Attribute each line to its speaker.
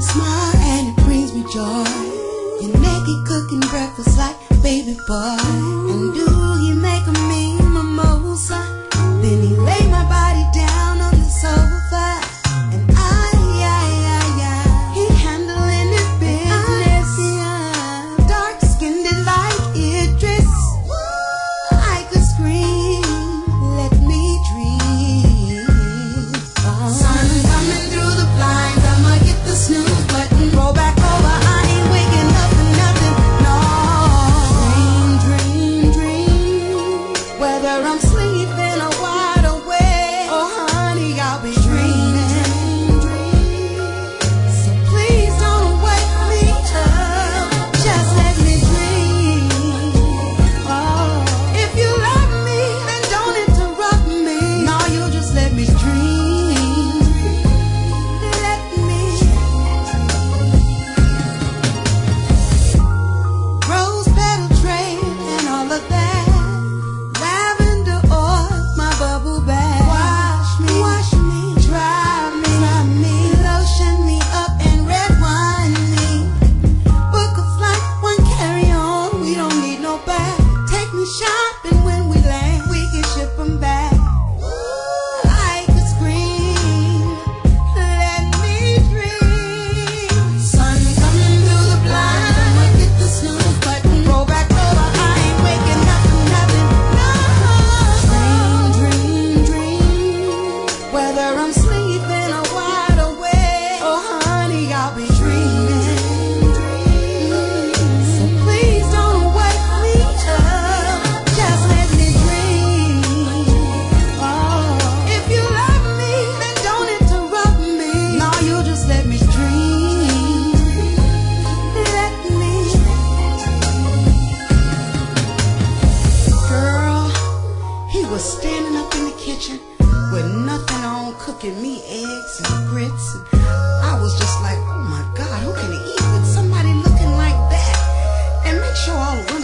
Speaker 1: smile and it brings me joy. You're naked cooking breakfast like baby boy. And do you make me mimosa? Then he lay my body down on the sofa. And he handling his business. Dark skinned like Idris. I could scream, let me dream. Sun coming through the blinds, I'ma get the snooze button. Roll back over, I ain't waking up for nothing. No. Dream. Whether I'm sleeping or wide awake, oh honey, I'll be dreaming. So please don't wake me up, just let me dream. Oh, if you love me, then don't interrupt me. No, you just let me dream. Let me. Rose petal trail and all of that. Lavender oil, my bubble bath. Wash me, dry me, lotion me up and red wine me. Book a flight, one carry on, we don't need no bag. Take me shopping when we land, we can ship 'em back. I could scream, let me dream. Sun coming through the blinds, I'ma get the snooze button. Roll back over, I ain't waking up for nothing. No. Dream. Whether I'm sleeping or wide awake, oh honey, I'll be dreaming. So please don't wake me up, just let me dream. Oh, if you love me, then don't interrupt me. No, you just let me dream. Let me. Girl, he was standing up in the kitchen with nothing on, cooking me eggs and grits. And I was just like, oh my God, who can he eat with somebody looking like that? And make sure all the